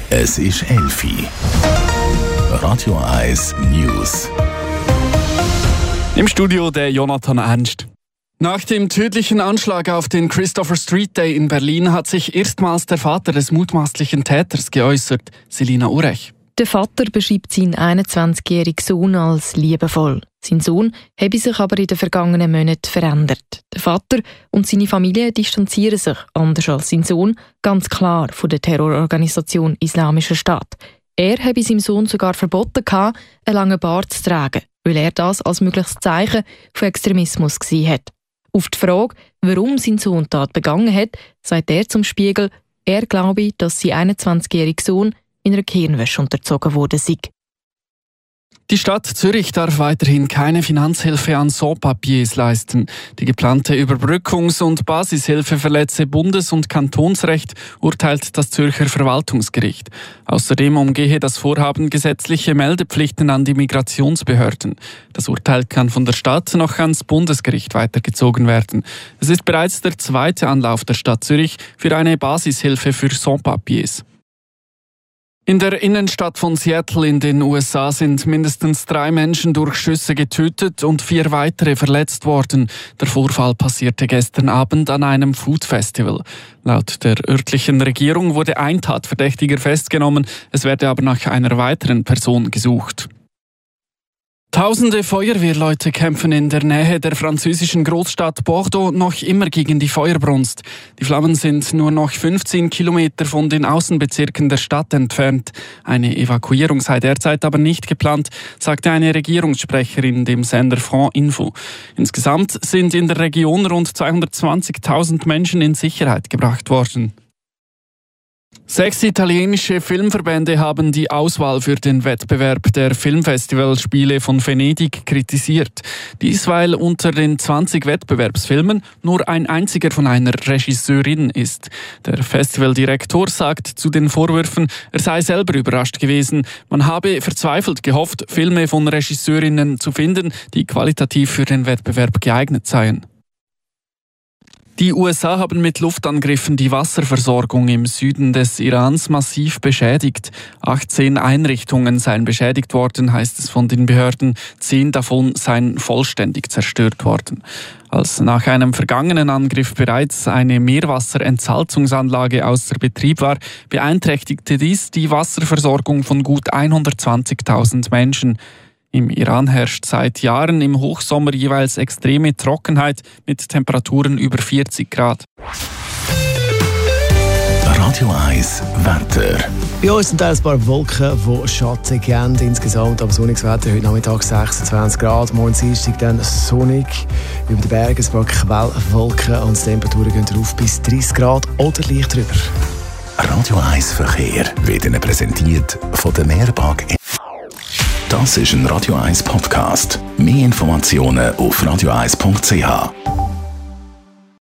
Es ist 11 Uhr. Radio 1 News. Im Studio der Jonathan Ernst. Nach dem tödlichen Anschlag auf den Christopher Street Day in Berlin hat sich erstmals der Vater des mutmaßlichen Täters geäußert, Selina Urech. Der Vater beschreibt seinen 21-jährigen Sohn als liebevoll. Sein Sohn habe sich aber in den vergangenen Monaten verändert. Der Vater und seine Familie distanzieren sich, anders als sein Sohn, ganz klar von der Terrororganisation Islamischer Staat. Er habe seinem Sohn sogar verboten, einen langen Bart zu tragen, weil er das als mögliches Zeichen von Extremismus gesehen hat. Auf die Frage, warum sein Sohn die Tat begangen hat, sagt er zum Spiegel, er glaube, dass sein 21-jähriger Sohn in einer Gehirnwäsche unterzogen worden sei. Die Stadt Zürich darf weiterhin keine Finanzhilfe an Sans-Papiers leisten. Die geplante Überbrückungs- und Basishilfe verletze Bundes- und Kantonsrecht, urteilt das Zürcher Verwaltungsgericht. Außerdem umgehe das Vorhaben gesetzliche Meldepflichten an die Migrationsbehörden. Das Urteil kann von der Stadt noch ans Bundesgericht weitergezogen werden. Es ist bereits der zweite Anlauf der Stadt Zürich für eine Basishilfe für Sans-Papiers. In der Innenstadt von Seattle in den USA sind mindestens 3 Menschen durch Schüsse getötet und 4 weitere verletzt worden. Der Vorfall passierte gestern Abend an einem Food Festival. Laut der örtlichen Regierung wurde ein Tatverdächtiger festgenommen, es werde aber nach einer weiteren Person gesucht. Tausende Feuerwehrleute kämpfen in der Nähe der französischen Großstadt Bordeaux noch immer gegen die Feuerbrunst. Die Flammen sind nur noch 15 Kilometer von den Außenbezirken der Stadt entfernt. Eine Evakuierung sei derzeit aber nicht geplant, sagte eine Regierungssprecherin dem Sender France Info. Insgesamt sind in der Region rund 220.000 Menschen in Sicherheit gebracht worden. 6 italienische Filmverbände haben die Auswahl für den Wettbewerb der Filmfestivalspiele von Venedig kritisiert. Dies, weil unter den 20 Wettbewerbsfilmen nur ein einziger von einer Regisseurin ist. Der Festivaldirektor sagt zu den Vorwürfen, er sei selber überrascht gewesen. Man habe verzweifelt gehofft, Filme von Regisseurinnen zu finden, die qualitativ für den Wettbewerb geeignet seien. Die USA haben mit Luftangriffen die Wasserversorgung im Süden des Irans massiv beschädigt. 18 Einrichtungen seien beschädigt worden, heißt es von den Behörden. 10 davon seien vollständig zerstört worden. Als nach einem vergangenen Angriff bereits eine Meerwasserentsalzungsanlage außer Betrieb war, beeinträchtigte dies die Wasserversorgung von gut 120.000 Menschen. Im Iran herrscht seit Jahren im Hochsommer jeweils extreme Trockenheit mit Temperaturen über 40 Grad. Radio 1 Wetter. Bei uns sind ein paar Wolken, die Schatten geben. Insgesamt aber sonniges Wetter. Heute Nachmittag 26 Grad. Morgen Dienstag dann sonnig. Über den Bergen ein paar Quellwolken und die Temperaturen gehen rauf bis 30 Grad oder leicht drüber. Radio 1 Verkehr wird Ihnen präsentiert von der Mehrbank. Das ist ein Radio 1 Podcast. Mehr Informationen auf radio1.ch.